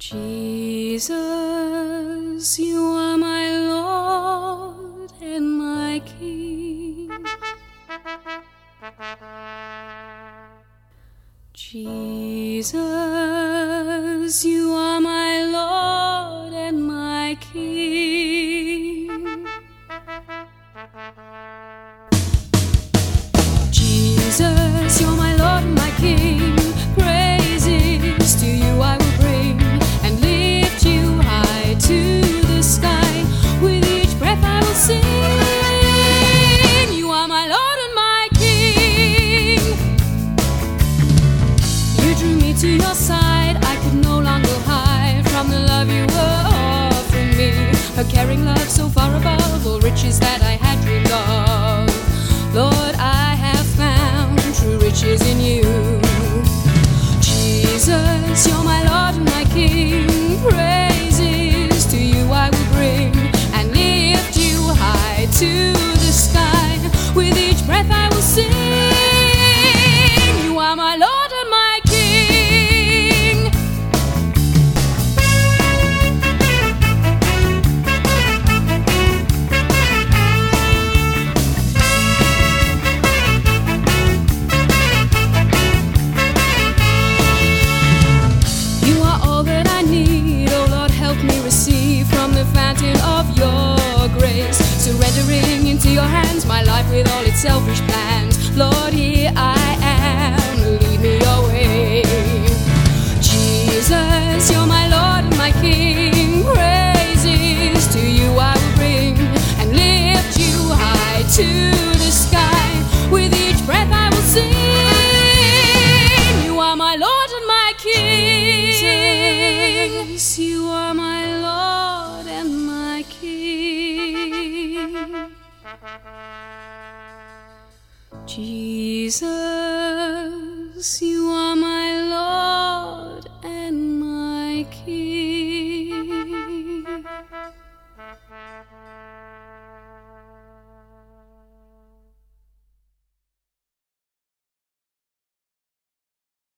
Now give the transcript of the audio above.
Jesus, you are my Lord and my King. Jesus, you are my Lord and my King. Jesus, you're my Lord and my King. Praises to you I will bring and lift you high to the sky. With each breath I will sing. You are my Lord and my King. You drew me to your side. I could no longer hide from the love you were offering me. A caring love so far above all riches that I had dreamed of. Lord, I have found true riches in you. Jesus, you're my Lord and my King. Praises to you I will bring and lift you high to the sky. With each breath I will sing. You are my Lord and my King. You are all that I need. Oh Lord, help me receive from the fountain of your grace. Surrendering into your hands my life with all its selfish plans. Lord, here I am, lead me your way. Jesus, you're my Lord and my King. Praises to you I will bring and lift you high to the sky. With each breath I will sing. You are my Lord and my King. Jesus, you are my Lord and my King. Jesus, you are my Lord.